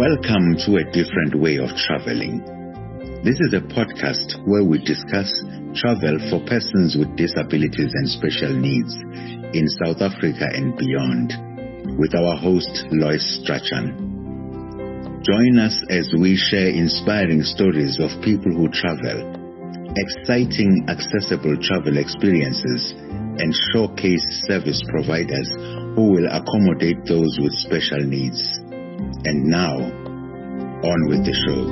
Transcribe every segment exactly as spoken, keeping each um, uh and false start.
Welcome to A Different Way of Traveling. This is a podcast where we discuss travel for persons with disabilities and special needs in South Africa and beyond, with our host, Lois Strachan. Join us as we share inspiring stories of people who travel, exciting, accessible travel experiences, and showcase service providers who will accommodate those with special needs. And now, on with the show.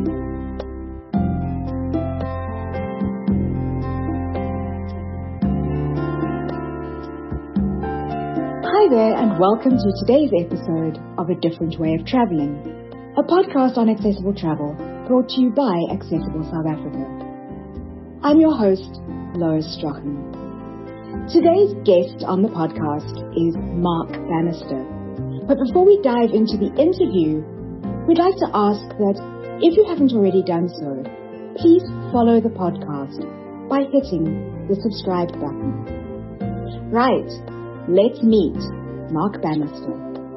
Hi there, and welcome to today's episode of A Different Way of Traveling, a podcast on accessible travel brought to you by Accessible South Africa. I'm your host, Lois Strachan. Today's guest on the podcast is Mark Bannister. But before we dive into the interview, we'd like to ask that if you haven't already done so, please follow the podcast by hitting the subscribe button. Right, let's meet Mark Bannister.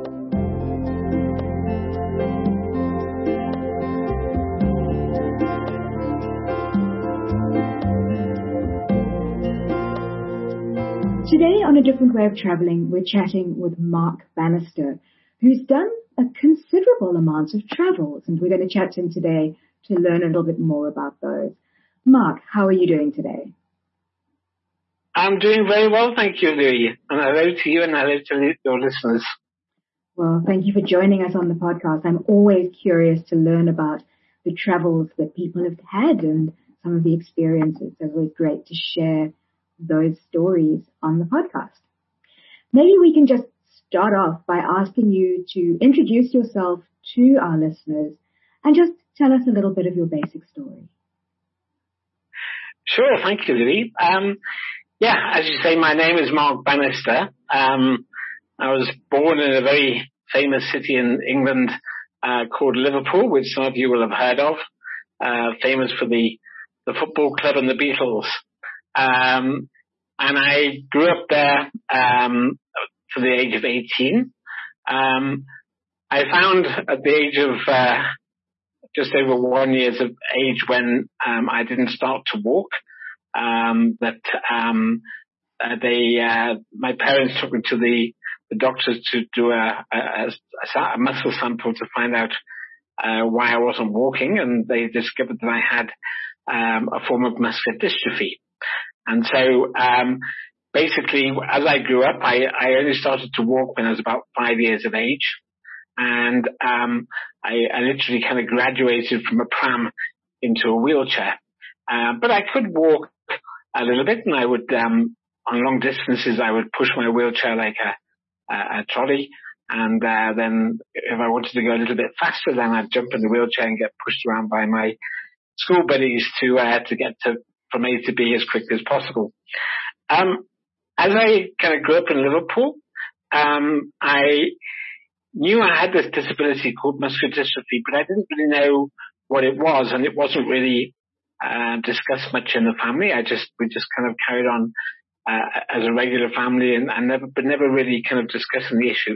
Today on A Different Way of Traveling, we're chatting with Mark Bannister, who's done a considerable amount of travels, and we're going to chat to him today to learn a little bit more about those. Mark, how are you doing today? I'm doing very well, thank you, Louis. And hello to you and hello to your listeners. Well, thank you for joining us on the podcast. I'm always curious to learn about the travels that people have had and some of the experiences. So it's always great to share those stories on the podcast. Maybe we can just start off by asking you to introduce yourself to our listeners and just tell us a little bit of your basic story. Sure, thank you, Louis. Um, yeah, as you say, my name is Mark Bannister. Um, I was born in a very famous city in England uh, called Liverpool, which some of you will have heard of, uh, famous for the, the football club and the Beatles. Um, and I grew up there um, to the age of eighteen. Um, I found at the age of uh, just over one years of age when um, I didn't start to walk, um, that um, uh, they, uh, my parents took me to the, the doctors to do a, a, a muscle sample to find out uh, why I wasn't walking, and they discovered that I had um, a form of muscular dystrophy. And so, um, basically, as I grew up, I, I only started to walk when I was about five years of age. And, um, I, I literally kind of graduated from a pram into a wheelchair. Uh, but I could walk a little bit, and I would, um, on long distances, I would push my wheelchair like a, a, a trolley. And, uh, then if I wanted to go a little bit faster, then I'd jump in the wheelchair and get pushed around by my school buddies to, uh, to get to, from A to B as quick as possible. Um, as I kind of grew up in Liverpool, um, I knew I had this disability called muscular dystrophy, but I didn't really know what it was, and it wasn't really uh, discussed much in the family. I just we just kind of carried on uh, as a regular family, and, and never but never really kind of discussing the issue.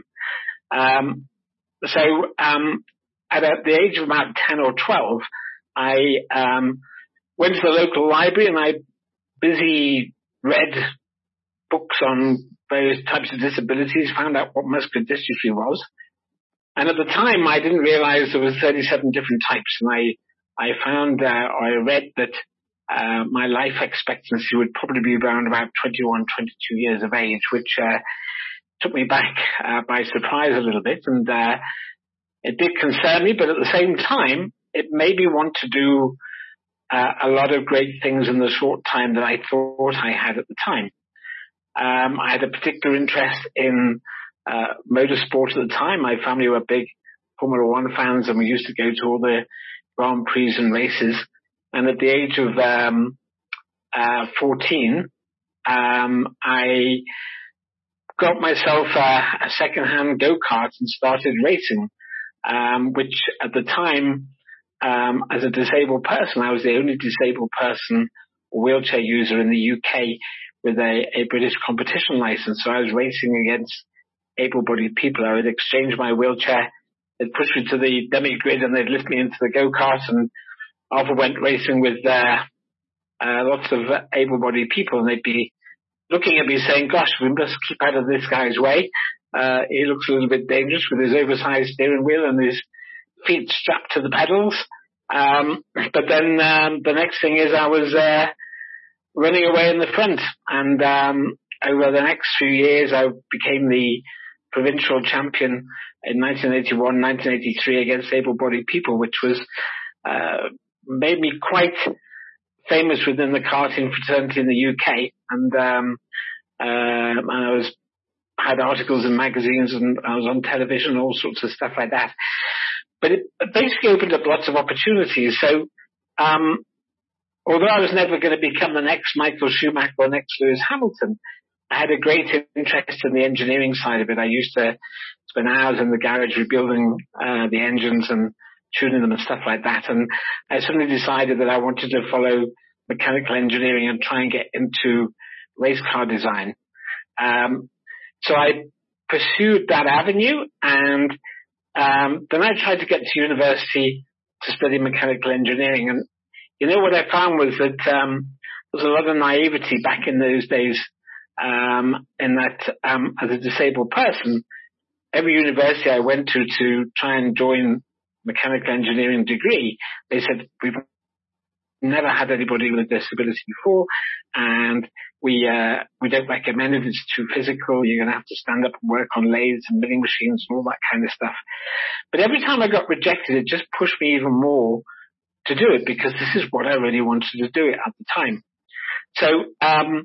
Um, so um, at the age of about ten or twelve, I um, went to the local library and I busy read books on various types of disabilities, found out what muscular dystrophy was. And at the time, I didn't realize there was thirty-seven different types. And I, I found, uh, or I read that, uh, my life expectancy would probably be around about twenty-one, twenty-two years of age, which, uh, took me back, uh, by surprise a little bit. And, uh, it did concern me, but at the same time, it made me want to do Uh, a lot of great things in the short time that I thought I had at the time. Um, I had a particular interest in uh, motorsport at the time. My family were big Formula One fans, and we used to go to all the Grand Prix and races. And at the age of um, uh, fourteen, um, I got myself a, a second-hand go-kart and started racing, um, which at the time, Um, as a disabled person, I was the only disabled person or wheelchair user in the U K with a, a British competition license. So I was racing against able-bodied people. I would exchange my wheelchair they'd push me to the dummy grid and they'd lift me into the go-kart, and off I went racing with uh, uh, lots of able-bodied people, and they'd be looking at me saying, gosh, we must keep out of this guy's way. Uh, he looks a little bit dangerous with his oversized steering wheel and his feet strapped to the pedals. Um, but then um, the next thing is I was uh, running away in the front. And um, over the next few years, I became the provincial champion in nineteen eighty-one, nineteen eighty-three against able-bodied people, which was uh, made me quite famous within the karting fraternity in the U K. And, um, uh, and I was had articles in magazines, and I was on television, all sorts of stuff like that. But it basically opened up lots of opportunities. So, um, although I was never going to become the next Michael Schumacher or next Lewis Hamilton, I had a great interest in the engineering side of it. I used to spend hours in the garage rebuilding uh, the engines and tuning them and stuff like that. And I suddenly decided that I wanted to follow mechanical engineering and try and get into race car design. Um, so I pursued that avenue, and um, then I tried to get to university to study mechanical engineering. And you know what I found was that um, there was a lot of naivety back in those days, um, in that um, as a disabled person, every university I went to to try and join mechanical engineering degree, they said, we've never had anybody with a disability before, and we uh, we don't recommend it. It's too physical. You're going to have to stand up and work on lathes and milling machines and all that kind of stuff. But every time I got rejected, it just pushed me even more to do it, because this is what I really wanted to do it at the time. So um,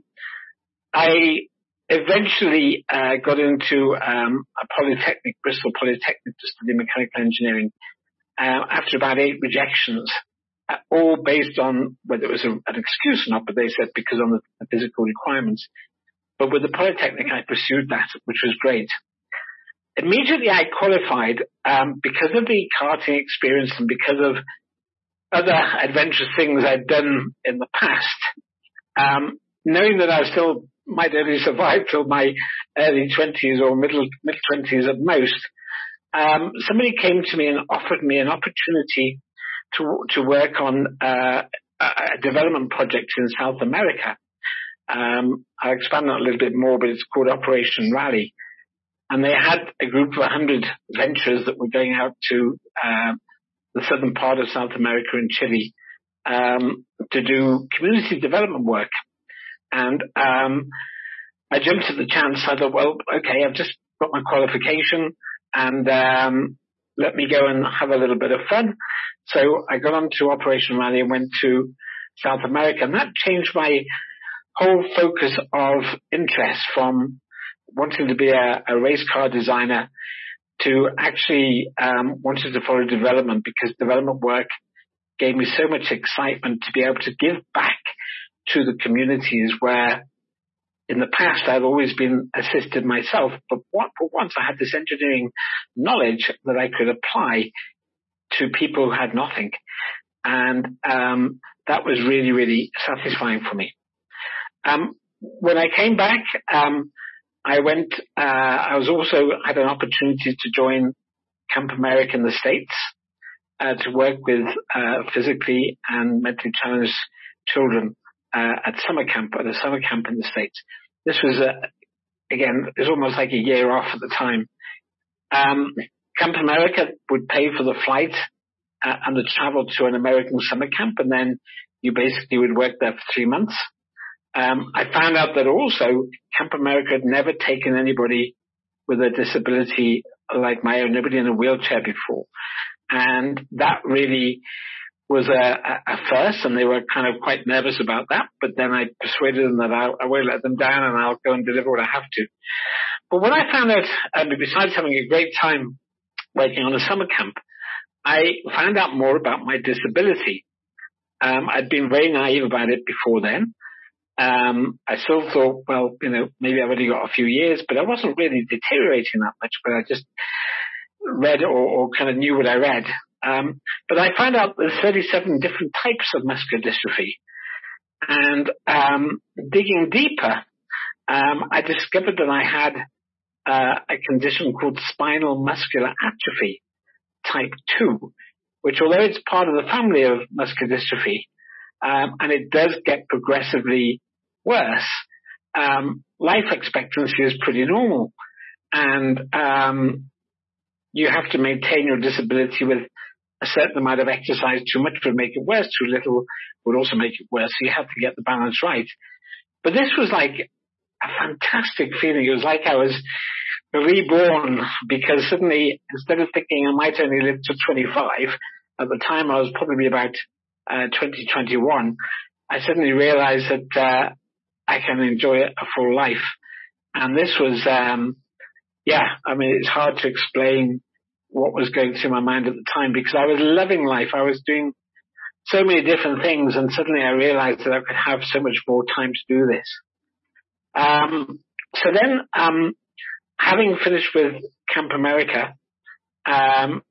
I eventually uh, got into um, a polytechnic, Bristol Polytechnic, to study mechanical engineering uh, after about eight rejections. Uh, all based on whether it was a, an excuse or not, but they said because on the, the physical requirements. But with the Polytechnic, I pursued that, which was great. Immediately I qualified um, because of the karting experience and because of other adventurous things I'd done in the past. Um, knowing that I still might only survive till my early twenties or middle mid twenties at most, um, somebody came to me and offered me an opportunity to to work on uh, a development project in South America. Um, I'll expand on it a little bit more, but it's called Operation Rally. And they had a group of one hundred venturers that were going out to uh, the southern part of South America and Chile um, to do community development work. And um, I jumped at the chance. I thought, well, okay, I've just got my qualification, and um, let me go and have a little bit of fun. So I got onto Operation Rally and went to South America, and that changed my whole focus of interest from wanting to be a, a race car designer to actually um, wanting to follow development, because development work gave me so much excitement to be able to give back to the communities where in the past I've always been assisted myself, but what, for once I had this engineering knowledge that I could apply to people who had nothing. And um, that was really, really satisfying for me. Um, when I came back, um, I went, uh, I was also had an opportunity to join Camp America in the States, uh, to work with, uh, physically and mentally challenged children, uh, at summer camp, at a summer camp in the States. This was, uh, again, it was almost like a year off at the time. Um, Camp America would pay for the flight uh, and the travel to an American summer camp, and then you basically would work there for three months. Um, I found out that also Camp America had never taken anybody with a disability like my own, nobody in a wheelchair before. And that really was a, a, a first, and they were kind of quite nervous about that. But then I persuaded them that I, I won't let them down, and I'll go and deliver what I have to. But when I found out, um, besides having a great time working on a summer camp, I found out more about my disability. Um, I'd been very naive about it before then. Um, I still thought, well, you know, maybe I've only got a few years, but I wasn't really deteriorating that much, but I just read or, or kind of knew what I read. Um, but I found out there's thirty-seven different types of muscular dystrophy. And um, digging deeper, um, I discovered that I had uh, a condition called spinal muscular atrophy. type two, which although it's part of the family of muscular dystrophy, um, and it does get progressively worse, um, life expectancy is pretty normal. And um, you have to maintain your disability with a certain amount of exercise. Too much would make it worse. Too little would also make it worse. So you have to get the balance right. But this was like a fantastic feeling. It was like I was reborn, because suddenly, instead of thinking I might only live to twenty-five, at the time I was probably about uh, twenty, twenty-one, I suddenly realized that uh, I can enjoy a full life. And this was, um, yeah, I mean, it's hard to explain what was going through my mind at the time, because I was loving life. I was doing so many different things, and suddenly I realized that I could have so much more time to do this. Um, so then, um, having finished with Camp America, um,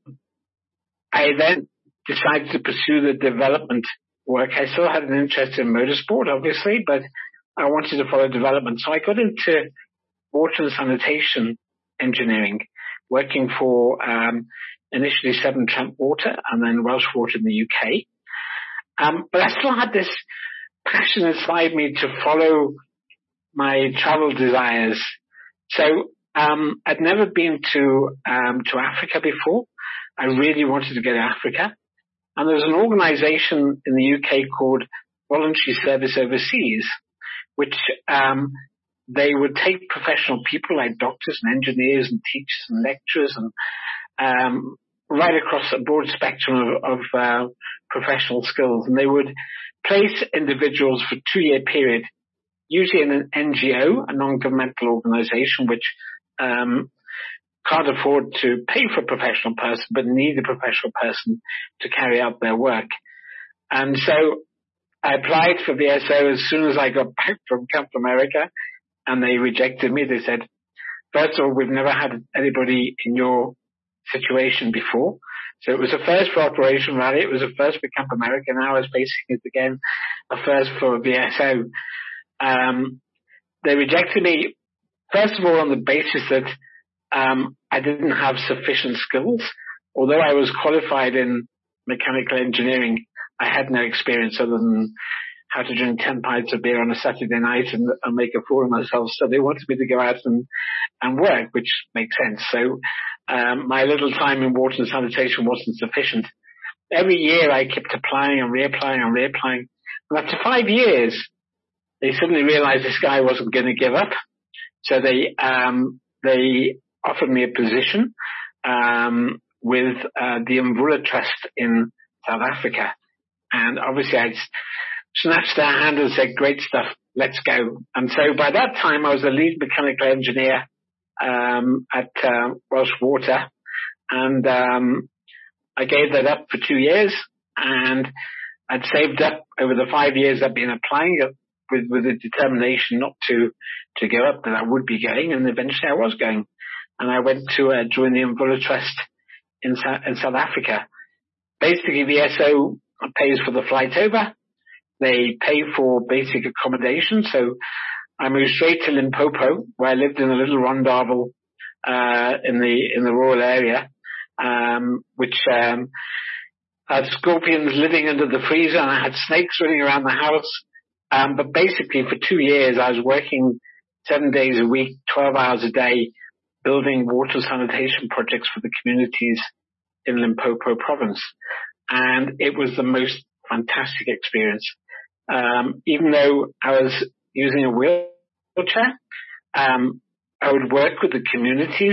I then decided to pursue the development work. I still had an interest in motorsport, obviously, but I wanted to follow development. So I got into water and sanitation engineering, working for um, initially Severn Trent Water and then Welsh Water in the U K. Um, but I still had this passion inside me to follow my travel desires. So um, I'd never been to um, to Africa before. I really wanted to go to Africa. And there was an organization in the U K called Voluntary Service Overseas, which um, they would take professional people like doctors and engineers and teachers and lecturers and um, right across a broad spectrum of, of uh, professional skills. And they would place individuals for a two-year period, usually in an N G O, a non-governmental organization, which um, can't afford to pay for a professional person, but need a professional person to carry out their work. And so I applied for V S O as soon as I got back from Camp America, and they rejected me. They said, first of all, we've never had anybody in your situation before. So it was a first for Operation Raleigh. It was a first for Camp America. Now I was basing it again, a first for V S O. Um, they rejected me, first of all, on the basis that um, I didn't have sufficient skills. Although I was qualified in mechanical engineering, I had no experience other than how to drink ten pints of beer on a Saturday night and, and make a fool of myself. So they wanted me to go out and, and work, which makes sense. So um, my little time in water and sanitation wasn't sufficient. Every year I kept applying and reapplying and reapplying. And after five years, they suddenly realized this guy wasn't going to give up. So they um, they offered me a position um, with uh, the Mvula Trust in South Africa. And obviously I snatched their hand and said, great stuff, let's go. And so by that time I was the lead mechanical engineer um, at uh, Welsh Water. And um, I gave that up for two years. And I'd saved up over the five years I'd been applying with, with a determination not to, to give up, that I would be going. And eventually I was going. And I went to uh, join the Mvula Trust in, in South Africa. Basically, V S O pays for the flight over. They pay for basic accommodation. So I moved straight to Limpopo, where I lived in a little rondavel uh, in the in the rural area, um, which um, had scorpions living under the freezer, and I had snakes running around the house. Um, but basically, for two years, I was working seven days a week, twelve hours a day, building water sanitation projects for the communities in Limpopo province. And it was the most fantastic experience. Um, even though I was using a wheelchair, um, I would work with the communities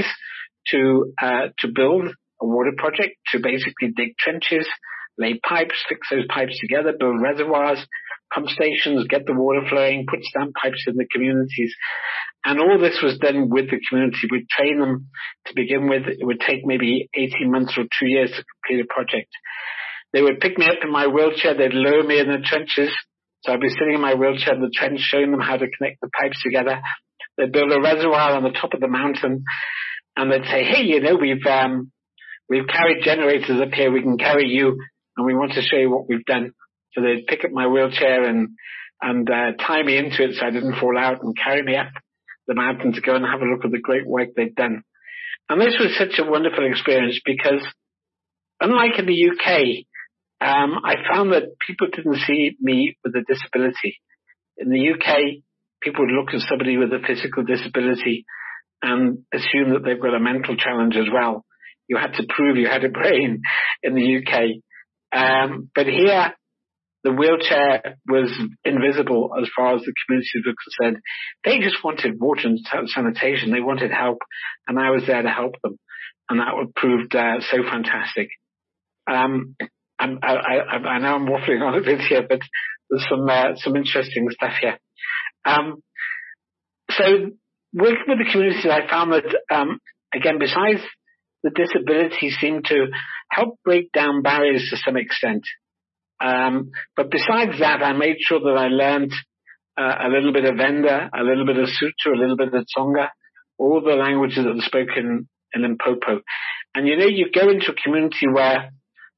to, uh, to build a water project, to basically dig trenches, lay pipes, fix those pipes together, build reservoirs, pump stations, get the water flowing, put stand pipes in the communities. And all this was done with the community. We'd train them to begin with. It would take maybe eighteen months or two years to complete a project. They would pick me up in my wheelchair. They'd lower me in the trenches. So I'd be sitting in my wheelchair in the trench, showing them how to connect the pipes together. They'd build a reservoir on the top of the mountain, and they'd say, hey, you know, we've, um, we've carried generators up here. We can carry you, and we want to show you what we've done. So they'd pick up my wheelchair and, and, uh, tie me into it so I didn't fall out, and carry me up the mountain to go and have a look at the great work they'd done. And this was such a wonderful experience, because unlike in the U K, um, I found that people didn't see me with a disability. In the U K, people would look at somebody with a physical disability and assume that they've got a mental challenge as well. You had to prove you had a brain in the U K. Um, but here, the wheelchair was invisible as far as the community was concerned. They just wanted water and sanitation. They wanted help, and I was there to help them. And that proved uh, so fantastic. Um, I'm, I, I, I know I'm waffling on a bit here, but there's some uh, some interesting stuff here. Um, so working with the community, I found that, um, again, besides the disability seemed to help break down barriers to some extent. Um, but besides that, I made sure that I learned uh, a little bit of Venda, a little bit of Sotho, a little bit of Tsonga, all the languages that are spoken in Limpopo. And you know, you go into a community where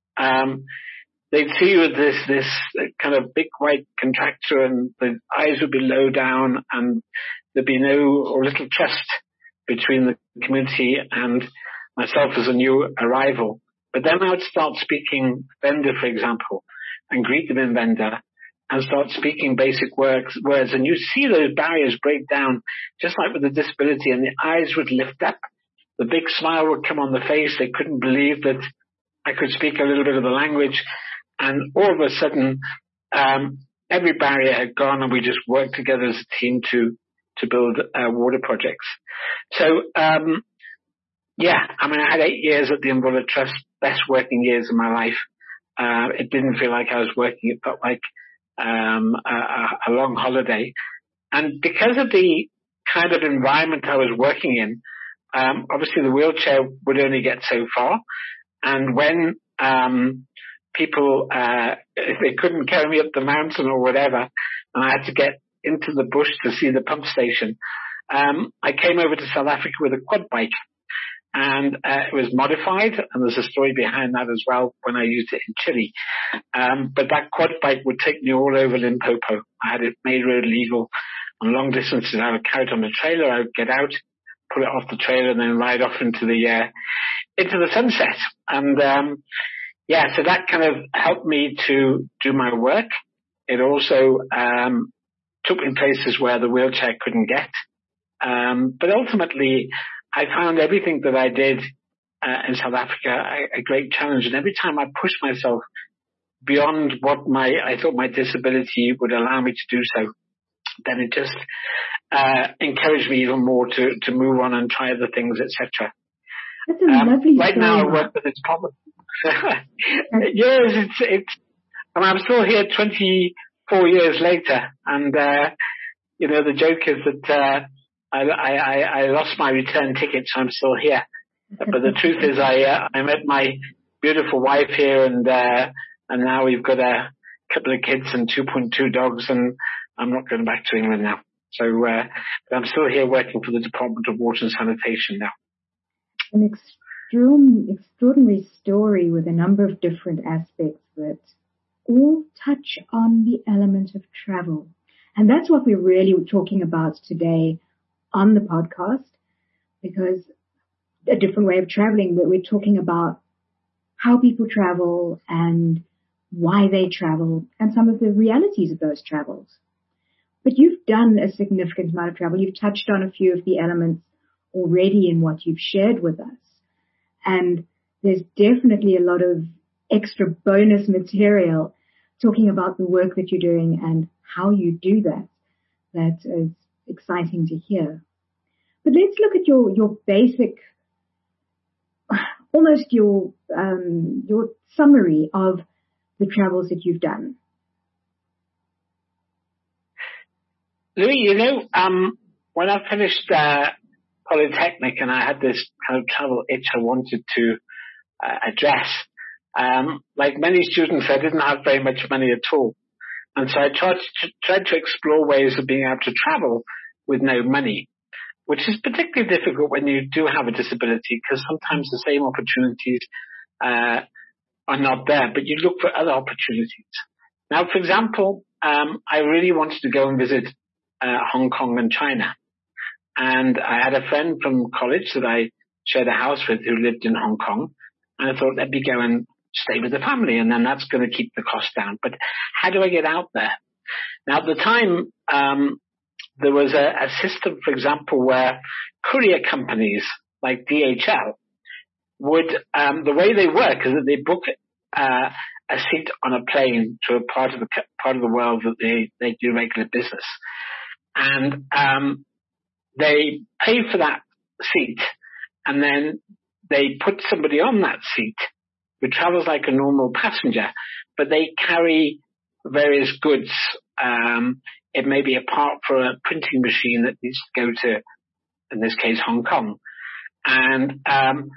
um, they'd see you with this this kind of big white contractor, and the eyes would be low down, and there'd be no or little trust between the community and myself as a new arrival. But then I would start speaking Venda, for example, and greet them in Venda, and start speaking basic words, words, and you see those barriers break down, just like with the disability, and the eyes would lift up, the big smile would come on the face. They couldn't believe that I could speak a little bit of the language, and all of a sudden, um, every barrier had gone, and we just worked together as a team to to build uh, water projects. So, um, yeah, I mean, I had eight years at the Mvula Trust, best working years of my life. Uh, it didn't feel like I was working. It felt like um, a, a long holiday. And because of the kind of environment I was working in, um, obviously the wheelchair would only get so far. And when um, people, uh, if they couldn't carry me up the mountain or whatever, and I had to get into the bush to see the pump station, um, I came over to South Africa with a quad bike. And uh, it was modified, and there's a story behind that as well when I used it in Chile. Um, but that quad bike would take me all over Limpopo. I had it made road legal on long distances. I would carry it on the trailer. I would get out, put it off the trailer, and then ride off into the uh, into the sunset. And um, yeah, so that kind of helped me to do my work. It also um, took me places where the wheelchair couldn't get. Um, but ultimately, I found everything that I did uh, in South Africa a, a great challenge. And every time I pushed myself beyond what my I thought my disability would allow me to do so, then it just uh, encouraged me even more to, to move on and try other things, et cetera. That's a um, lovely Right story. now I work with this problem. Yes, it's, it's, and I'm still here twenty-four years later. And, uh, you know, the joke is that, uh, I, I, I lost my return ticket, so I'm still here. But the truth is, I uh, I met my beautiful wife here, and uh, and now we've got a couple of kids and two point two dogs, and I'm not going back to England now. So uh, but I'm still here working for the Department of Water and Sanitation now. An extreme, extraordinary story with a number of different aspects that all touch on the element of travel. And that's what we're really talking about today on the podcast, because a different way of traveling, but we're talking about how people travel and why they travel and some of the realities of those travels. But you've done a significant amount of travel. You've touched on a few of the elements already in what you've shared with us. And there's definitely a lot of extra bonus material talking about the work that you're doing and how you do that. That is exciting to hear. But let's look at your, your basic, almost your, um, your summary of the travels that you've done. Louis, you know, um, when I finished, uh, Polytechnic and I had this kind of travel itch I wanted to uh, address, um, like many students, I didn't have very much money at all. And so I tried to, tried to explore ways of being able to travel with no money, which is particularly difficult when you do have a disability, because sometimes the same opportunities uh, are not there, but you look for other opportunities. Now, for example, um, I really wanted to go and visit uh, Hong Kong and China. And I had a friend from college that I shared a house with who lived in Hong Kong. And I thought, let me go and stay with the family, and then that's going to keep the cost down. But how do I get out there? Now, at the time, um, there was a, a system, for example, where courier companies like D H L would, um, the way they work is that they book uh, a seat on a plane to a part of the part of the world that they, they do regular business. And um, they pay for that seat, and then they put somebody on that seat who travels like a normal passenger, but they carry various goods. Um, it may be a part for a printing machine that needs to go to, in this case, Hong Kong. And um,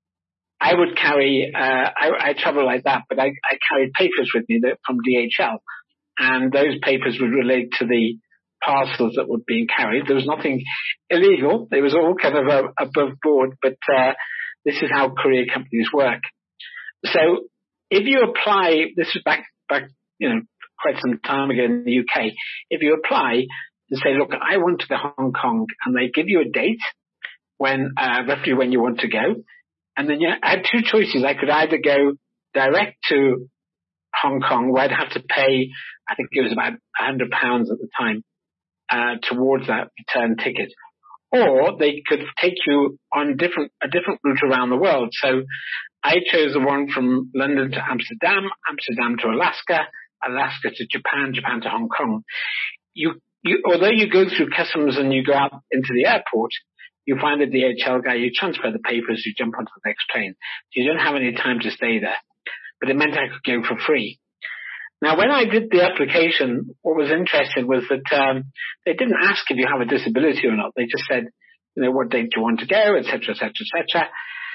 I would carry, uh, I, I travel like that, but I, I carried papers with me that, from D H L. And those papers would relate to the parcels that were being carried. There was nothing illegal. It was all kind of uh, above board, but uh, this is how courier companies work. So if you apply, this is back, back, you know, quite some time ago in the U K, if you apply and say, look, I want to go to Hong Kong, and they give you a date when, uh, roughly when you want to go. And then you I had two choices. I could either go direct to Hong Kong, where I'd have to pay, I think it was about a hundred pounds at the time, uh, towards that return ticket. Or they could take you on different, a different route around the world. So I chose the one from London to Amsterdam, Amsterdam to Alaska, Alaska to Japan, Japan to Hong Kong. You, you, although you go through customs and you go out into the airport, you find a D H L guy, you transfer the papers, you jump onto the next train. You don't have any time to stay there. But it meant I could go for free. Now, when I did the application, what was interesting was that um, they didn't ask if you have a disability or not. They just said, you know, what date do you want to go, et cetera, et cetera, et cetera.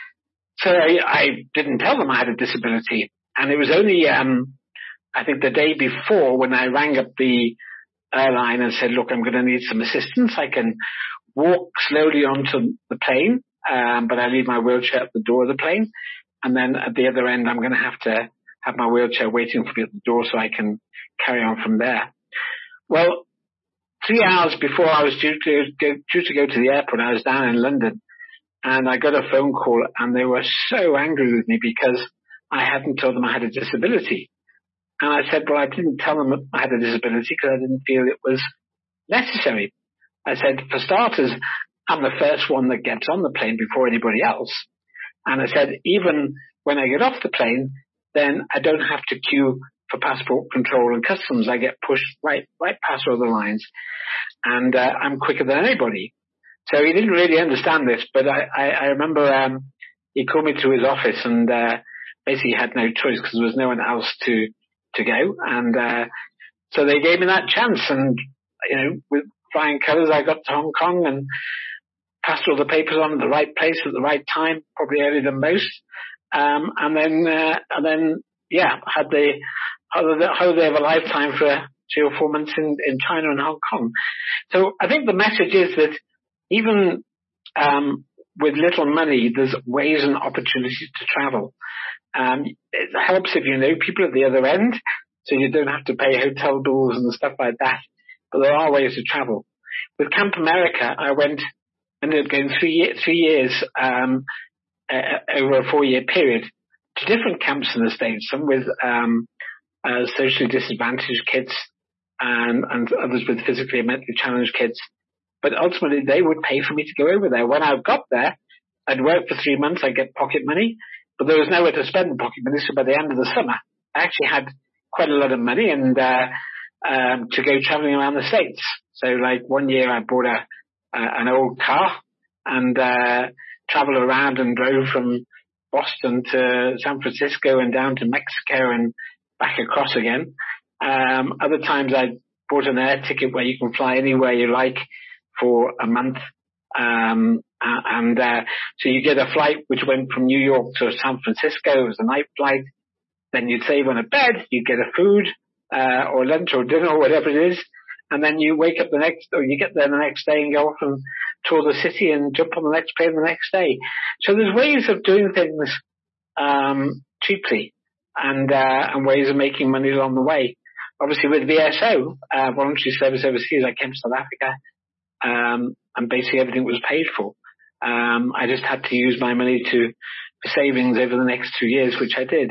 So I, I didn't tell them I had a disability. And it was only, um, I think the day before when I rang up the airline and said, look, I'm going to need some assistance. I can walk slowly onto the plane, um, but I leave my wheelchair at the door of the plane. And then at the other end, I'm going to have to have my wheelchair waiting for me at the door so I can carry on from there. Well, three hours before I was due to go, due to go to the airport, I was down in London, and I got a phone call, and they were so angry with me because I hadn't told them I had a disability. And I said, well, I didn't tell them I had a disability because I didn't feel it was necessary. I said, for starters, I'm the first one that gets on the plane before anybody else. And I said, even when I get off the plane, then I don't have to queue for passport control and customs. I get pushed right, right past all the lines, and uh, I'm quicker than anybody. So he didn't really understand this, but I, I, I remember um, he called me to his office, and uh, basically had no choice because there was no one else to to go. And uh, so they gave me that chance, and you know, with flying colours, I got to Hong Kong and passed all the papers on at the right place at the right time, probably earlier than most. Um, and then, uh, and then, yeah, had the holiday of a lifetime for three or four months in, in China and Hong Kong. So I think the message is that even, um, with little money, there's ways and opportunities to travel. Um, it helps if you know people at the other end, so you don't have to pay hotel bills and stuff like that. But there are ways to travel. With Camp America, I went, ended up going three, three years, um, Uh, over a four-year period to different camps in the States, some with um, uh, socially disadvantaged kids and, and others with physically and mentally challenged kids. But ultimately, they would pay for me to go over there. When I got there, I'd work for three months, I'd get pocket money, but there was nowhere to spend the pocket money, so by the end of the summer, I actually had quite a lot of money and uh, um, to go traveling around the States. So like one year I bought a uh, an old car and uh travel around and drove from Boston to San Francisco and down to Mexico and back across again. Um, other times I bought an air ticket where you can fly anywhere you like for a month. Um, and, uh, so you get a flight which went from New York to San Francisco. It was a night flight. Then you'd save on a bed, you get a food, uh, or lunch or dinner or whatever it is. And then you wake up the next, or you get there the next day and go off and tour the city and jump on the next plane the next day. So there's ways of doing things um, cheaply and uh, and ways of making money along the way. Obviously, with V S O, uh, Voluntary Service Overseas, I came to South Africa, um, and basically everything was paid for. Um, I just had to use my money to savings over the next two years, which I did.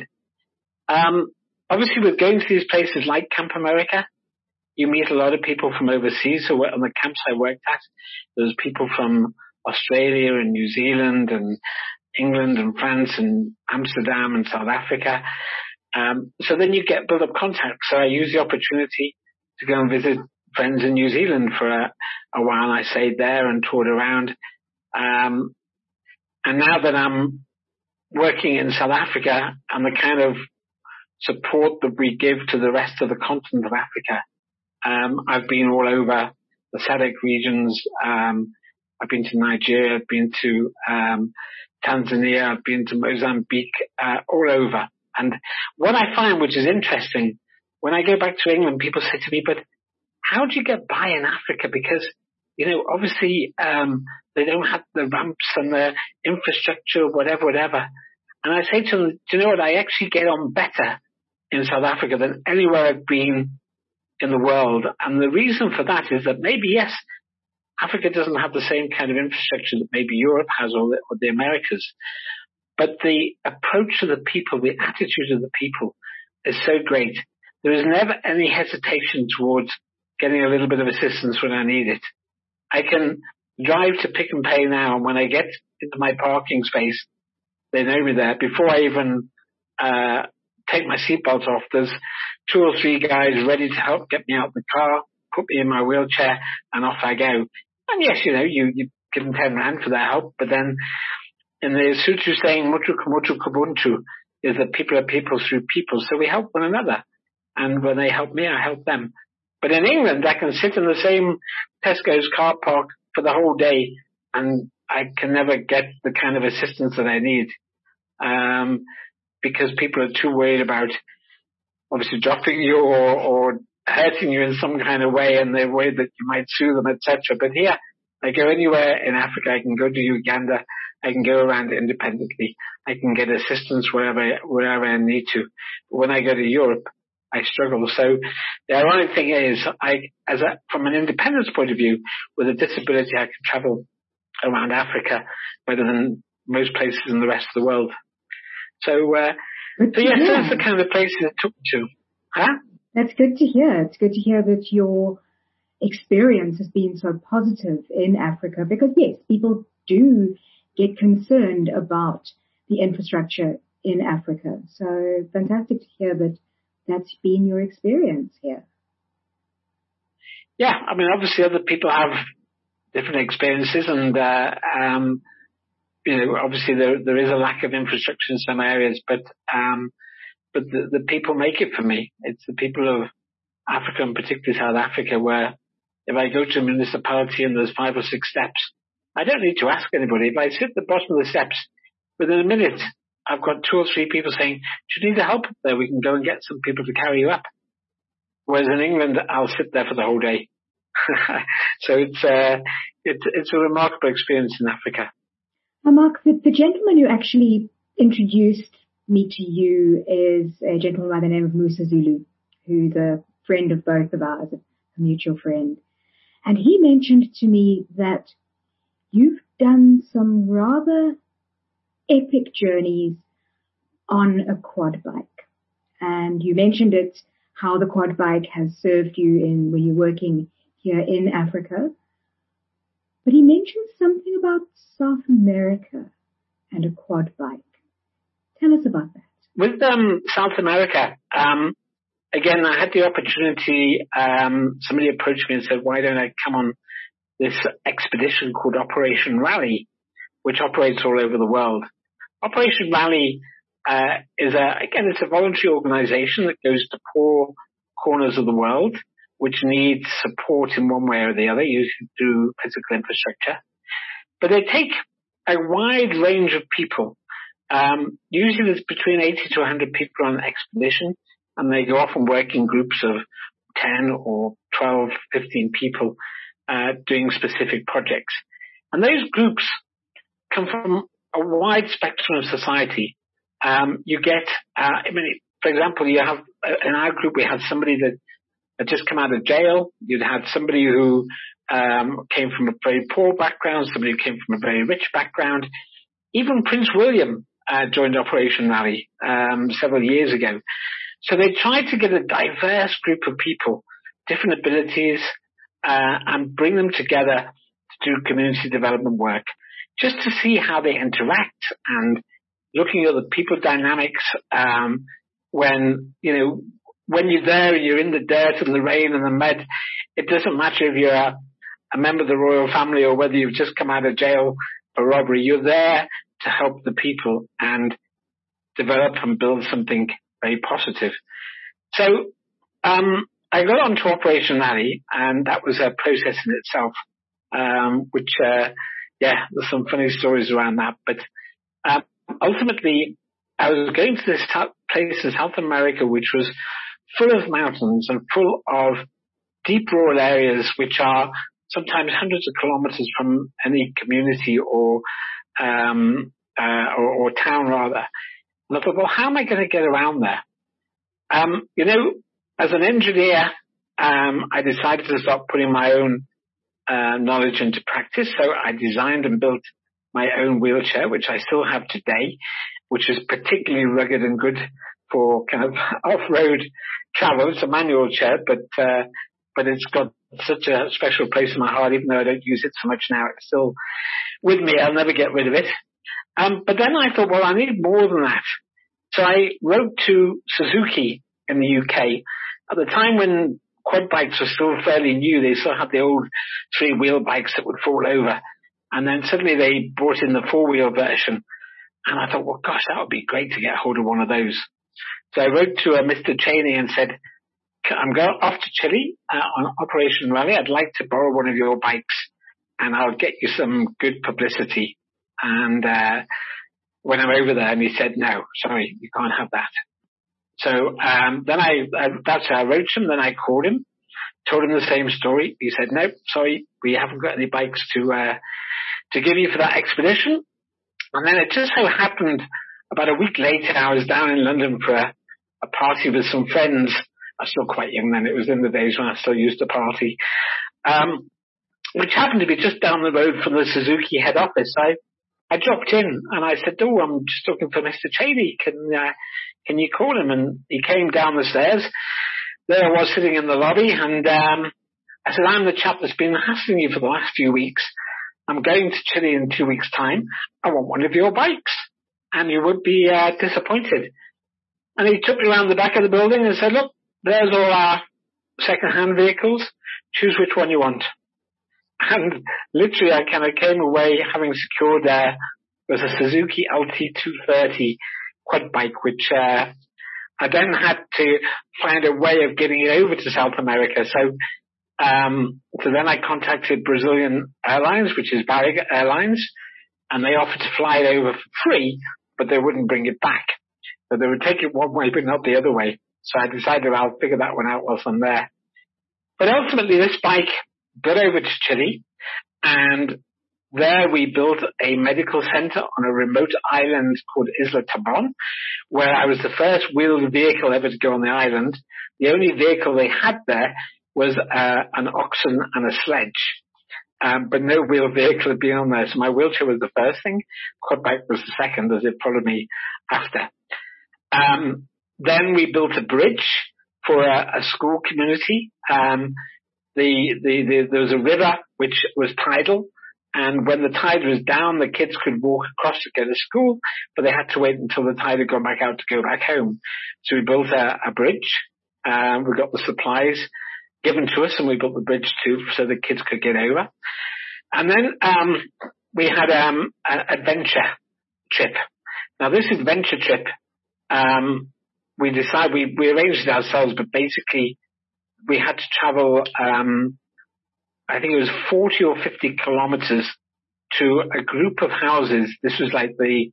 Um, obviously, with going to these places like Camp America, you meet a lot of people from overseas. So on the camps I worked at, there was people from Australia and New Zealand and England and France and Amsterdam and South Africa. Um, so then you get build up contacts. So I used the opportunity to go and visit friends in New Zealand for a, a while. I stayed there and toured around. Um, and now that I'm working in South Africa and the kind of support that we give to the rest of the continent of Africa, um, I've been all over the S A D C regions. Um, I've been to Nigeria, I've been to um, Tanzania, I've been to Mozambique, uh, all over. And what I find, which is interesting, when I go back to England, people say to me, but how do you get by in Africa? Because, you know, obviously, um, they don't have the ramps and the infrastructure, whatever, whatever. And I say to them, do you know what? I actually get on better in South Africa than anywhere I've been in the world. And the reason for that is that maybe, yes, Africa doesn't have the same kind of infrastructure that maybe Europe has or the, or the Americas. But the approach to the people, the attitude of the people is so great. There is never any hesitation towards getting a little bit of assistance when I need it. I can drive to Pick n Pay now, and when I get into my parking space, they know me there. Before I even uh take my seatbelt off, there's two or three guys ready to help get me out of the car, put me in my wheelchair, and off I go. And yes, you know, you, you give them ten rand for their help, but then in the Sotho saying, Mutu Kumutu Kubuntu, is that people are people through people, so we help one another. And when they help me, I help them. But in England, I can sit in the same Tesco's car park for the whole day, and I can never get the kind of assistance that I need, um, because people are too worried about obviously dropping you or, or hurting you in some kind of way, and they're worried that you might sue them, et cetera. But here, I go anywhere in Africa. I can go to Uganda. I can go around independently. I can get assistance wherever wherever I need to. When I go to Europe, I struggle. So the ironic thing is, I, as a, from an independence point of view, with a disability, I can travel around Africa better than most places in the rest of the world. So, uh, so yes, hear. that's the kind of places it took me to. Huh? That's good to hear. It's good to hear that your experience has been so positive in Africa, because yes, people do get concerned about the infrastructure in Africa. So fantastic to hear that that's been your experience here. Yeah, I mean, obviously other people have different experiences, and uh, um, you know, obviously there there is a lack of infrastructure in some areas, but um, but the, the people make it for me. It's the people of Africa, and particularly South Africa, where if I go to a municipality and there's five or six steps, I don't need to ask anybody. If I sit at the bottom of the steps, within a minute, I've got two or three people saying, do you need help up there? We can go and get some people to carry you up. Whereas in England, I'll sit there for the whole day. So it's, uh, it's, it's a remarkable experience in Africa. Now, Mark, the, the gentleman who actually introduced me to you is a gentleman by the name of Musa Zulu, who's a friend of both of ours, a mutual friend. And he mentioned to me that you've done some rather epic journeys on a quad bike. And you mentioned it, how the quad bike has served you in when you're working here in Africa. But he mentioned something about South America and a quad bike. Tell us about that. With um, South America, um, again, I had the opportunity, um, somebody approached me and said, why don't I come on this expedition called Operation Rally, which operates all over the world. Operation Rally uh, is a, again, it's a voluntary organization that goes to poor corners of the world, which need support in one way or the other, usually through physical infrastructure. But they take a wide range of people. Um, usually there's between eighty to one hundred people on an expedition, and they go off and work in groups of ten or twelve, fifteen people, uh, doing specific projects. And those groups come from a wide spectrum of society. Um, you get, uh, I mean, for example, you have, in our group, we had somebody that had just come out of jail. You'd had somebody who, um, came from a very poor background, somebody who came from a very rich background. Even Prince William, uh, joined Operation Rally um, several years ago. So they tried to get a diverse group of people, different abilities, uh, and bring them together to do community development work, just to see how they interact and looking at the people dynamics um, when, you know, when you're there and you're in the dirt and the rain and the mud, it doesn't matter if you're a, a member of the royal family or whether you've just come out of jail for robbery. You're there to help the people and develop and build something very positive. So um, I got onto Operation Rally, and that was a process in itself, um, which, uh, yeah, there's some funny stories around that. But um, ultimately, I was going to this t- place in South America, which was full of mountains and full of deep rural areas, which are sometimes hundreds of kilometers from any community or um, uh, or, or town, rather. And I thought, well, how am I going to get around there? Um, you know, as an engineer, um, I decided to start putting my own uh, knowledge into practice. So I designed and built my own wheelchair, which I still have today, which is particularly rugged and good for kind of off-road travel. It's a manual chair, but uh, but it's got such a special place in my heart, even though I don't use it so much now. It's still with me. I'll never get rid of it. Um, but then I thought, well, I need more than that. So I wrote to Suzuki in the U K. At the time when quad bikes were still fairly new, they still had the old three-wheel bikes that would fall over. And then suddenly they brought in the four-wheel version. And I thought, well, gosh, that would be great to get hold of one of those. So I wrote to uh, Mister Cheney and said, I'm going off to Chile uh, on Operation Rally. I'd like to borrow one of your bikes, and I'll get you some good publicity. And uh, when I'm over there, and he said, no, sorry, you can't have that. So um, then I, uh, that's how I wrote him. Then I called him, told him the same story. He said, no, sorry, we haven't got any bikes to uh, to give you for that expedition. And then it just so happened about a week later, I was down in London for a, a party with some friends. I was still quite young then. It was in the days when I still used to party, um, which happened to be just down the road from the Suzuki head office. I I dropped in and I said, oh, I'm just looking for Mister Cheney. Can, uh, can you call him? And he came down the stairs. There I was sitting in the lobby, and um, I said, I'm the chap that's been hassling you for the last few weeks. I'm going to Chile in two weeks' time. I want one of your bikes, and you would be uh, disappointed. And he took me around the back of the building and said, look, there's all our second-hand vehicles. Choose which one you want. And literally, I kind of came away having secured uh, was a Suzuki L T two thirty quad bike, which uh, I then had to find a way of getting it over to South America. So, um, so then I contacted Brazilian Airlines, which is Varig Airlines, and they offered to fly it over for free, but they wouldn't bring it back. So they would take it one way, but not the other way. So I decided I'll figure that one out whilst I'm there. But ultimately, this bike got over to Chile, and there we built a medical center on a remote island called Isla Tabon, where I was the first wheeled vehicle ever to go on the island. The only vehicle they had there was uh, an oxen and a sledge, um, but no wheeled vehicle had been on there. So my wheelchair was the first thing. Quad bike was the second, as it followed me after. Um, then we built a bridge for a, a school community. Um, The, the, the, there was a river which was tidal, and when the tide was down, the kids could walk across to go to school, but they had to wait until the tide had gone back out to go back home. So we built a, a bridge. Um, we got the supplies given to us, and we built the bridge too, so the kids could get over. And then um, we had um, an adventure trip. Now, this adventure trip, um, we decided we, we arranged it ourselves, but basically we had to travel, um, I think it was forty or fifty kilometers to a group of houses. This was like the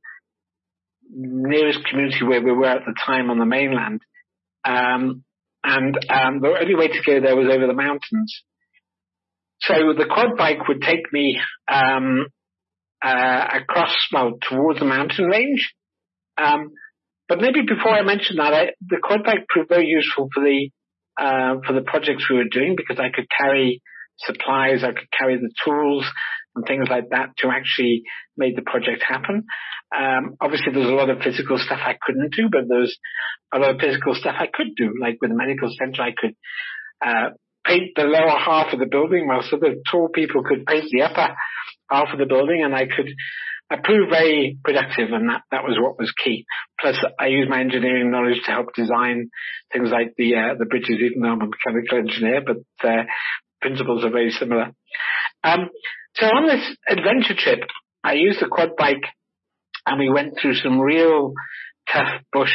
nearest community where we were at the time on the mainland. Um, and um, the only way to go there was over the mountains. So the quad bike would take me um, uh, across, well, towards the mountain range. Um, but maybe before I mention that, I, the quad bike proved very useful for the Uh, for the projects we were doing, because I could carry supplies, I could carry the tools, and things like that to actually make the project happen. Um, obviously there's a lot of physical stuff I couldn't do, but there's a lot of physical stuff I could do. Like with the medical center, I could, uh, paint the lower half of the building while so the tall people could paint the upper half of the building, and I could, I proved very productive, and that, that was what was key. Plus I used my engineering knowledge to help design things like the, uh, the bridges, even though I'm a mechanical engineer, but, uh, principles are very similar. Um, so on this adventure trip, I used the quad bike and we went through some real tough bush,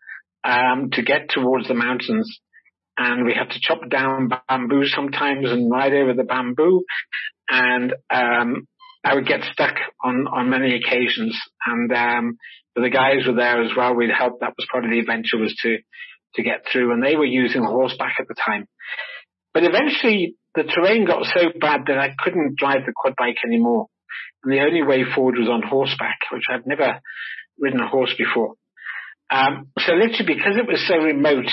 um, to get towards the mountains. And we had to chop down bamboo sometimes and ride over the bamboo. And, um, I would get stuck on, on many occasions. And, um, the guys were there as well. We'd help. That was part of the adventure, was to, to get through. And they were using horseback at the time. But eventually the terrain got so bad that I couldn't drive the quad bike anymore. And the only way forward was on horseback, which I'd never ridden a horse before. Um, so literally because it was so remote,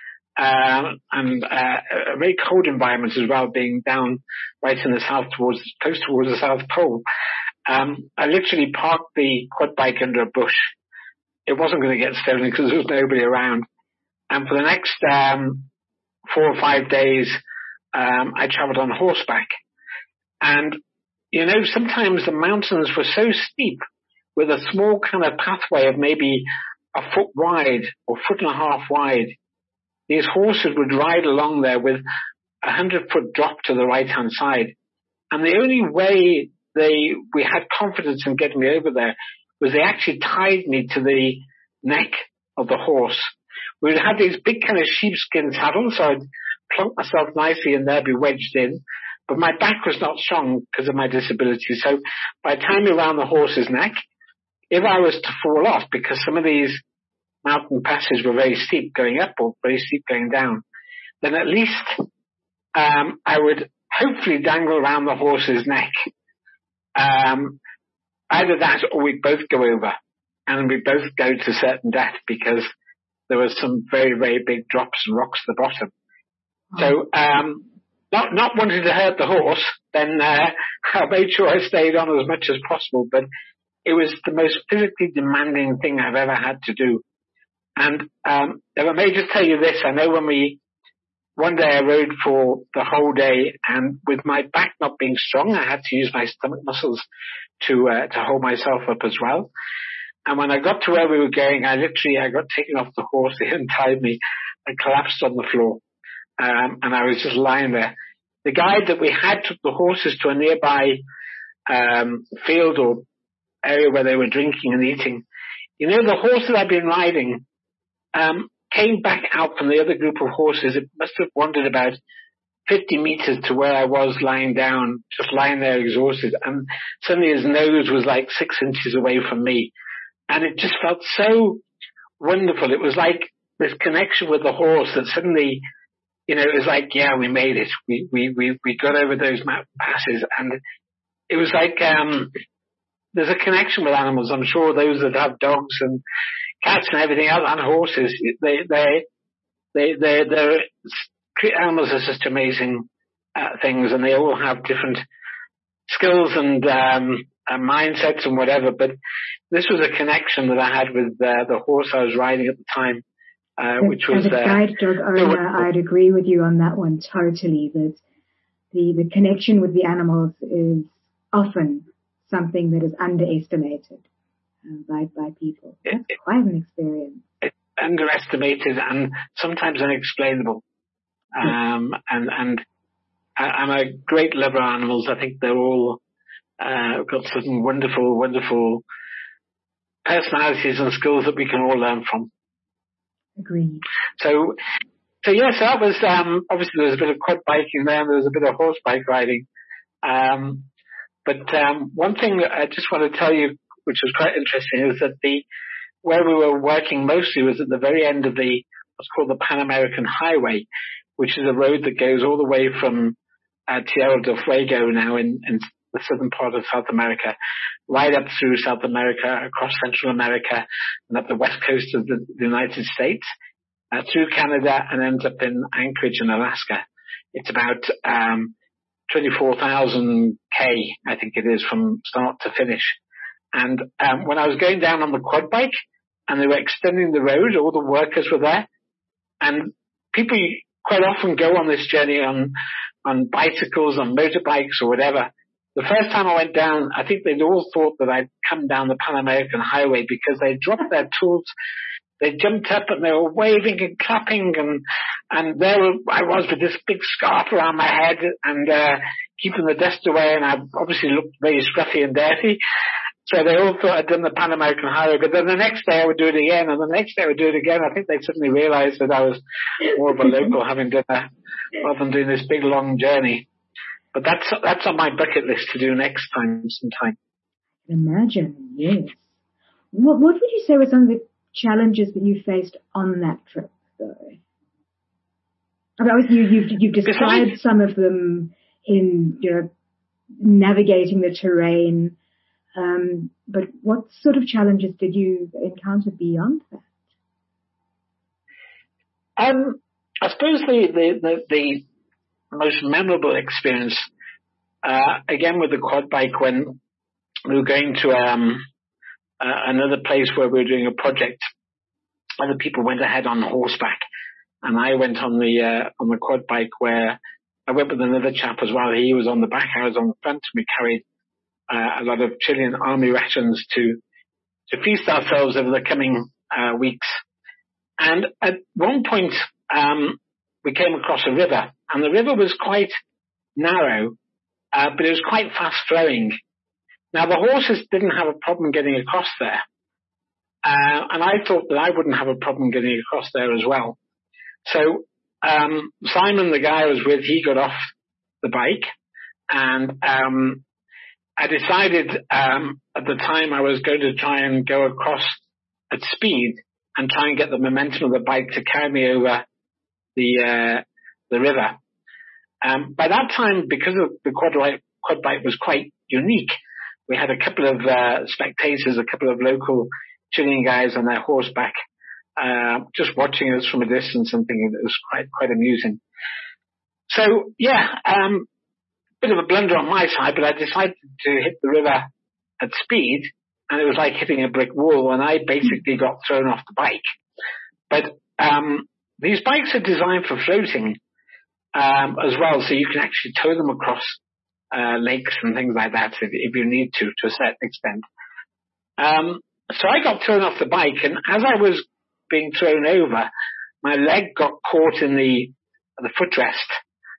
um, and, uh, a very cold environment as well, being down right in the south towards, close towards the South Pole, um, I literally parked the quad bike under a bush. It wasn't going to get stolen because there was nobody around. And for the next, um, four or five days, um, I traveled on horseback. And, you know, sometimes the mountains were so steep with a small kind of pathway of maybe a foot wide or foot and a half wide. These horses would ride along there with a hundred foot drop to the right hand side. And the only way they, we had confidence in getting me over there was they actually tied me to the neck of the horse. We would have these big kind of sheepskin saddles, so I'd plunk myself nicely in there, be wedged in. But my back was not strong because of my disability. So by tying me around the horse's neck, if I was to fall off, because some of these mountain passes were very steep going up or very steep going down, then at least um, I would hopefully dangle around the horse's neck. Um, either that or we'd both go over and we'd both go to certain death, because there was some very, very big drops and rocks at the bottom. Oh. So um, not not wanting to hurt the horse, then uh, I made sure I stayed on as much as possible. But it was the most physically demanding thing I've ever had to do. And um, if I may just tell you this, I know when we, one day I rode for the whole day, and with my back not being strong, I had to use my stomach muscles to uh, to hold myself up as well. And when I got to where we were going, I literally, I got taken off the horse, they untied me, and collapsed on the floor. Um, and I was just lying there. The guide that we had took the horses to a nearby um, field or area where they were drinking and eating. You know, the horse that I'd been riding um, came back out from the other group of horses. It must have wandered about fifty meters to where I was lying down, just lying there exhausted. And suddenly his nose was like six inches away from me. And it just felt so wonderful. It was like this connection with the horse that suddenly, you know, it was like, yeah, we made it. We, we, we, we got over those mountain passes. And it was like, um, there's a connection with animals. I'm sure those that have dogs and cats and everything else and horses, they, they, they, they, they're, animals are just amazing, uh, things, and they all have different skills and, um, and mindsets and whatever. But this was a connection that I had with, uh, the horse I was riding at the time. Uh, which was, as a guide dog owner, I'd agree with you on that one totally. That the, the connection with the animals is often something that is underestimated uh, by by people. That's it, quite an experience. It's underestimated and sometimes unexplainable. Um, and and I, I'm a great lover of animals. I think they're all uh, got certain wonderful, wonderful personalities and skills that we can all learn from. Agreed. So, so yes, that was, um, obviously there was a bit of quad biking there and there was a bit of horse bike riding. Um, but, um, one thing I just want to tell you, which was quite interesting, is that the, where we were working mostly was at the very end of the, what's called the Pan American Highway, which is a road that goes all the way from, uh, Tierra del Fuego now in, in the southern part of South America, right up through South America, across Central America, and up the west coast of the, the United States, uh, through Canada, and ends up in Anchorage in Alaska. It's about um twenty-four thousand K, I think it is, from start to finish. And um, when I was going down on the quad bike and they were extending the road, all the workers were there. And people quite often go on this journey on, on bicycles, on motorbikes or whatever. The first time I went down, I think they'd all thought that I'd come down the Pan American Highway because they dropped their tools. They jumped up and they were waving and clapping, and and there I was with this big scarf around my head and uh, keeping the dust away, and I obviously looked very scruffy and dirty. So they all thought I'd done the Pan American Highway, but then the next day I would do it again, and the next day I would do it again. I think they suddenly realized that I was more of a local, having done a, rather than doing this big long journey. But that's that's on my bucket list to do next time sometime. Imagine, yes. What what would you say were some of the challenges that you faced on that trip, though? I mean, you, you've, you've described Besides, some of them in, you know, navigating the terrain, um, but what sort of challenges did you encounter beyond that? Um, I suppose the, the, the, the most memorable experience, uh, again with the quad bike, when we were going to um, uh, another place where we were doing a project. Other people went ahead on horseback, and I went on the uh, on the quad bike, where I went with another chap as well. He was on the back, I was on the front. We carried uh, a lot of Chilean army rations to to feast ourselves over the coming uh, weeks. And at one point, um, we came across a river, and the river was quite narrow, uh, but it was quite fast flowing. Now, the horses didn't have a problem getting across there. Uh, and I thought that I wouldn't have a problem getting across there as well. So, um, Simon, the guy I was with, he got off the bike, and, um, I decided, um, at the time I was going to try and go across at speed and try and get the momentum of the bike to carry me over the, uh, the river. Um, by that time, because of the quad bike, quad bike was quite unique, we had a couple of, uh, spectators, a couple of local Chilean guys on their horseback, uh, just watching us from a distance and thinking it was quite, quite amusing. So, yeah, um, bit of a blunder on my side, but I decided to hit the river at speed, and it was like hitting a brick wall, and I basically got thrown off the bike. But, um, these bikes are designed for floating, um, as well, so you can actually tow them across, uh, lakes and things like that if, if you need to, to a certain extent. Um, So I got thrown off the bike, and as I was being thrown over, my leg got caught in the the footrest,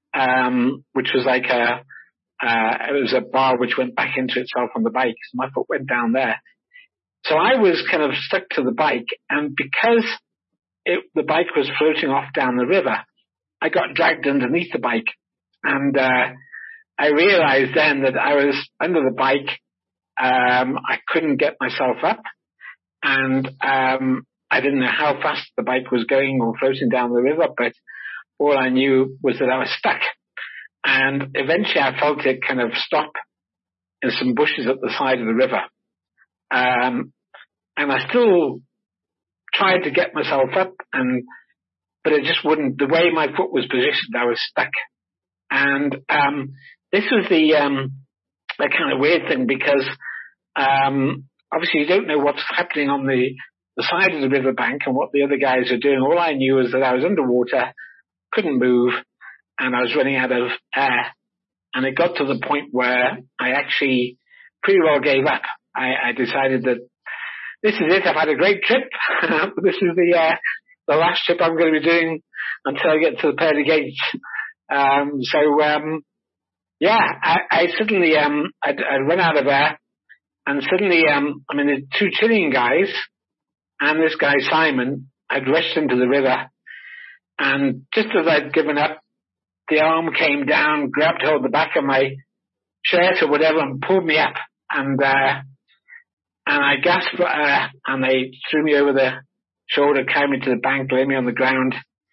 um, which was like a uh, it was a bar which went back into itself on the bike. So my foot went down there. So I was kind of stuck to the bike, and because it, the bike was floating off down the river, I got dragged underneath the bike, and uh, I realized then that I was under the bike. Um, I couldn't get myself up. And um, I didn't know how fast the bike was going or floating down the river, but all I knew was that I was stuck. And eventually I felt it kind of stop in some bushes at the side of the river. Um, and I still tried to get myself up, and but it just wouldn't. The way my foot was positioned, I was stuck. And um, this was the, um, the kind of weird thing, because um, obviously you don't know what's happening on the, the side of the riverbank and what the other guys are doing. All I knew was that I was underwater, couldn't move, and I was running out of air. And it got to the point where I actually pretty well gave up. I, I decided that this is it. I've had a great trip. This is the uh, the last trip I'm going to be doing until I get to the pearly gates. Um, so um, yeah, I, I suddenly um, I'd, I'd run out of air. And suddenly, um, I mean, the two Chilean guys and this guy, Simon, had rushed into the river. And just as I'd given up, the arm came down, grabbed hold of the back of my shirt or whatever and pulled me up. And, uh, and I gasped for air, and they threw me over the shoulder, carried me to the bank, laid me on the ground.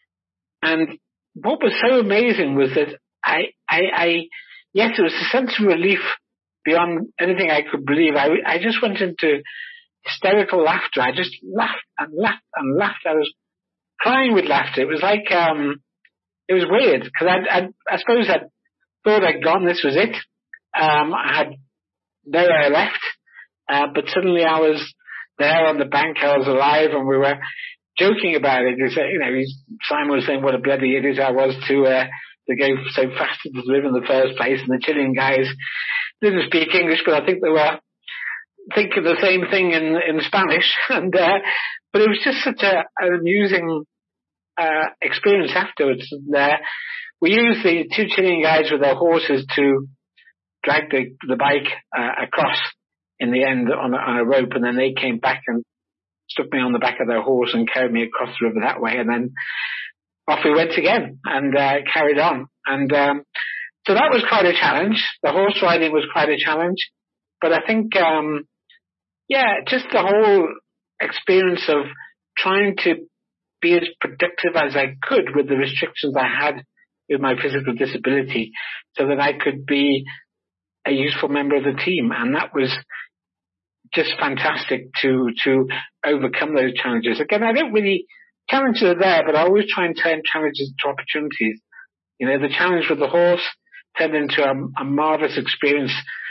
And what was so amazing was that I, I, I yes, it was a sense of relief beyond anything I could believe. I, I just went into hysterical laughter. I just laughed and laughed and laughed. I was crying with laughter. It was like, um, it was weird, because I, I, I suppose that thought I'd gone, this was it. Um, I had nowhere left, uh, but suddenly I was there on the bank, I was alive, and we were joking about it. You know, Simon was saying what a bloody idiot I was to, uh, to go so fast to live in the first place, and the Chilean guys didn't speak English, but I think they were thinking the same thing in, in Spanish, and, uh, but it was just such a, an amusing, uh, experience afterwards. And, uh, we used the two Chilean guys with their horses to drag the, the bike, uh, across in the end on a, on a rope, and then they came back and stuck me on the back of their horse and carried me across the river that way, and then off we went again and, uh, carried on. And, um, so that was quite a challenge. The horse riding was quite a challenge, but I think, um, yeah, just the whole experience of trying to be as productive as I could with the restrictions I had with my physical disability so that I could be a useful member of the team. And that was just fantastic to, to overcome those challenges. Again, I don't really, challenges are there, but I always try and turn challenges into opportunities. You know, the challenge with the horse turned into a, a marvelous experience,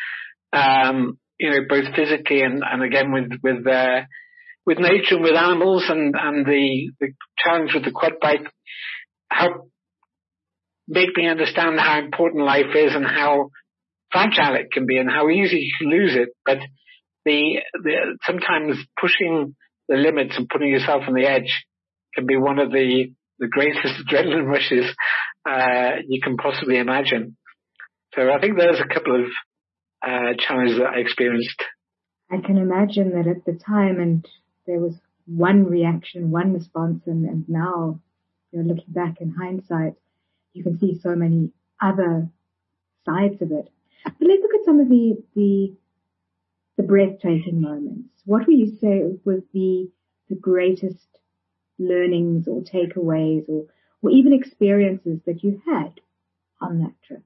um, you know, both physically and, and again with, with, uh, with nature and with animals, and, and the, the challenge with the quad bike helped make me understand how important life is and how fragile it can be and how easy you can lose it. But the, the, sometimes pushing the limits and putting yourself on the edge can be one of the, the greatest adrenaline rushes, uh, you can possibly imagine. So I think there's a couple of, uh, challenges that I experienced. I can imagine that at the time, and there was one reaction, one response, and, and now, you know, looking back in hindsight, you can see so many other sides of it. But let's look at some of the, the, the breathtaking moments. What would you say was the, the greatest learnings or takeaways or, or even experiences that you had on that trip?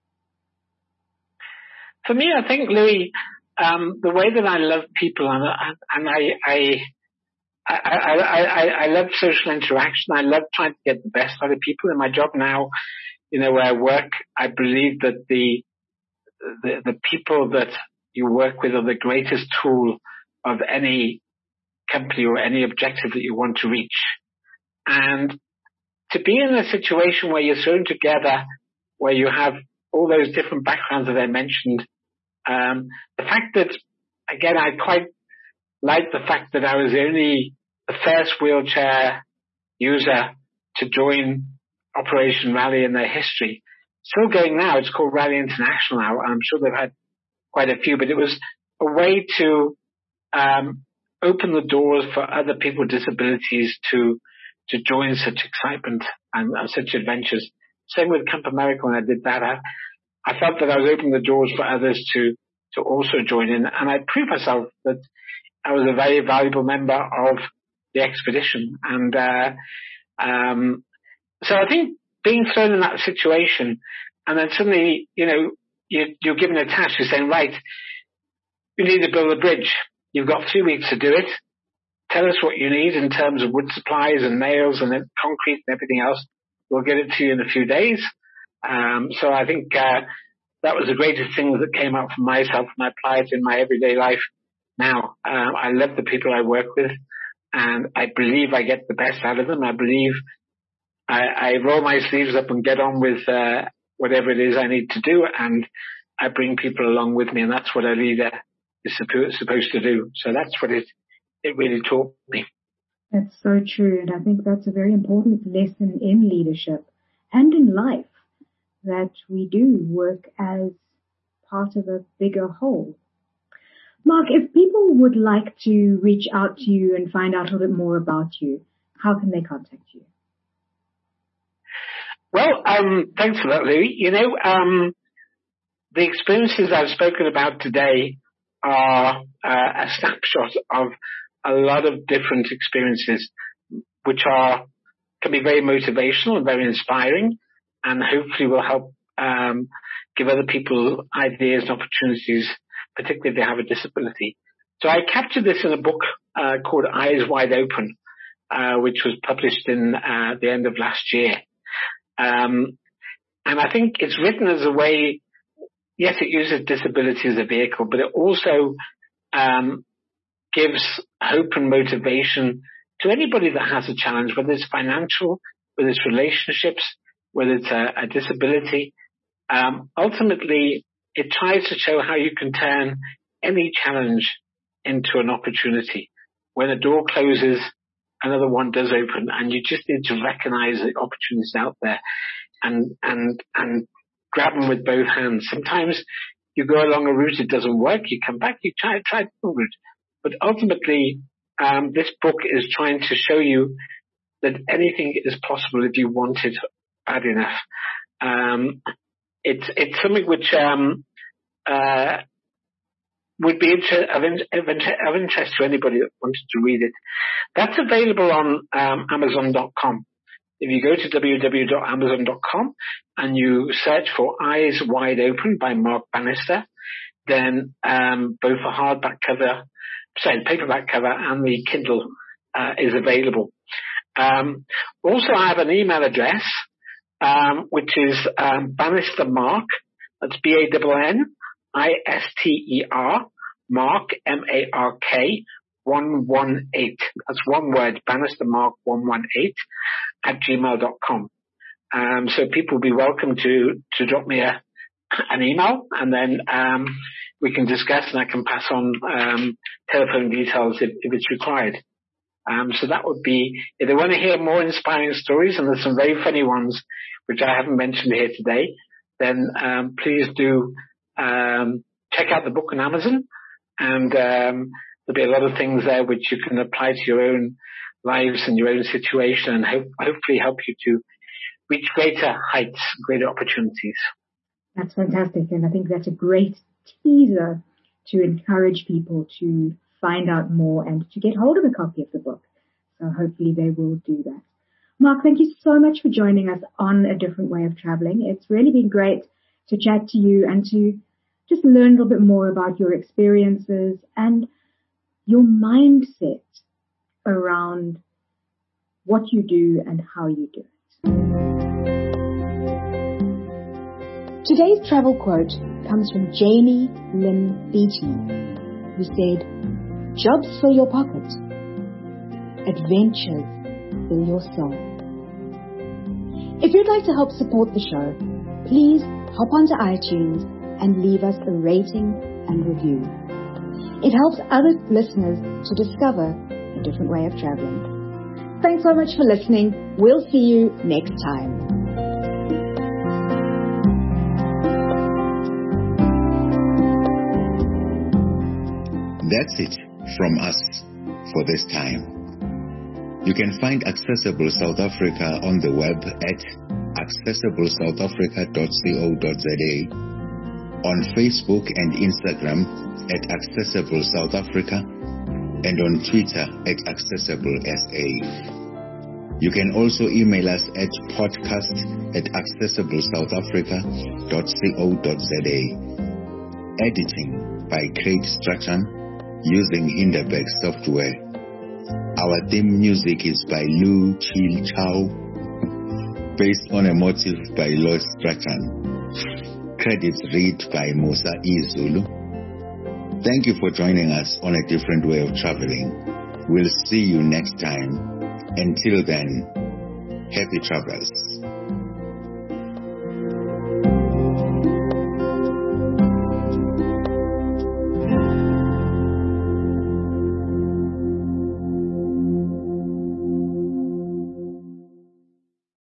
For me, I think, Louis, um, the way that I love people, and, and I, I, I, I, I, I love social interaction. I love trying to get the best out of people in my job now. You know, where I work, I believe that the, the, the people that you work with are the greatest tool of any company or any objective that you want to reach. And to be in a situation where you're thrown together, where you have all those different backgrounds that I mentioned, um, the fact that, again, I quite like the fact that I was only the first wheelchair user to join Operation Rally in their history. Still going now. It's called Rally International now. I'm sure they've had quite a few, but it was a way to um, open the doors for other people with disabilities to to join such excitement and, and such adventures. Same with Camp America when I did that. I, I felt that I was opening the doors for others to to also join in, and I proved myself that I was a very valuable member of the expedition. And uh, um, so I think being thrown in that situation, and then suddenly, you know, you, you're given a task. You're saying, right, you need to build a bridge. You've got three weeks to do it. Tell us what you need in terms of wood supplies and nails and concrete and everything else. We'll get it to you in a few days. Um, so I think uh, that was the greatest thing that came out for myself, and I apply it in my everyday life now. Um, I love the people I work with, and I believe I get the best out of them. I believe I, I roll my sleeves up and get on with uh, whatever it is I need to do, and I bring people along with me, and that's what a leader is supposed to do. So that's what it it really taught me. That's so true, and I think that's a very important lesson in leadership and in life, that we do work as part of a bigger whole. Mark, if people would like to reach out to you and find out a little bit more about you, how can they contact you? Well, um, thanks for that, Louis. You know, um, the experiences I've spoken about today are uh, a snapshot of a lot of different experiences, which are can be very motivational and very inspiring, and hopefully will help um, give other people ideas and opportunities, particularly if they have a disability. So I captured this in a book uh, called Eyes Wide Open, uh, which was published in uh, the end of last year. Um, and I think it's written as a way, yes, it uses disability as a vehicle, but it also um, gives hope and motivation to anybody that has a challenge, whether it's financial, whether it's relationships, whether it's a, a disability. Um, ultimately, it tries to show how you can turn any challenge into an opportunity. When a door closes, another one does open, and you just need to recognize the opportunities out there and and and grab them with both hands. Sometimes you go along a route, it doesn't work, you come back, you try try the route. But ultimately, um, this book is trying to show you that anything is possible if you want it bad enough. Um, it's it's something which um, uh, would be inter- of, in- of, inter- of interest to anybody that wanted to read it. That's available on um, Amazon dot com. If you go to w w w dot amazon dot com and you search for Eyes Wide Open by Mark Bannister, then um, both the hardback cover, sorry, paperback cover and the Kindle uh, is available. Um, also, I have an email address, um, which is um, Bannister Mark. That's B A N N I S T E R, Mark, M A R K, one one eight. That's one word, Bannister Mark one one eight at gmail dot com. Um, so people will be welcome to, to drop me a, an email, and then um, we can discuss, and I can pass on um, telephone details if, if it's required. Um, so that would be, if they want to hear more inspiring stories, and there's some very funny ones which I haven't mentioned here today, then um, please do um, check out the book on Amazon, and um, there'll be a lot of things there which you can apply to your own lives and your own situation, and hope, hopefully help you to reach greater heights, greater opportunities. That's fantastic, and I think that's a great teaser to encourage people to find out more and to get hold of a copy of the book. So hopefully they will do that. Mark, thank you so much for joining us on A Different Way of Traveling. It's really been great to chat to you and to just learn a little bit more about your experiences and your mindset around what you do and how you do it. Today's travel quote comes from Jamie Lynn Beatty, who said, "Jobs fill your pocket, adventures fill your soul." If you'd like to help support the show, please hop onto iTunes and leave us a rating and review. It helps other listeners to discover a different way of traveling. Thanks so much for listening. We'll see you next time. That's it from us for this time. You can find Accessible South Africa on the web at accessible south africa dot co dot za, on Facebook and Instagram at Accessible South Africa, and on Twitter at Accessible S A. You can also email us at podcast at accessible south africa dot co dot za. Editing by Craig Strachan using Hinderberg software. Our theme music is by Lu Chil Chow, based on a motif by Lord Strachan. Credits read by Musa Izulu. Thank you for joining us on A Different Way of Traveling. We'll see you next time. Until then, happy travels.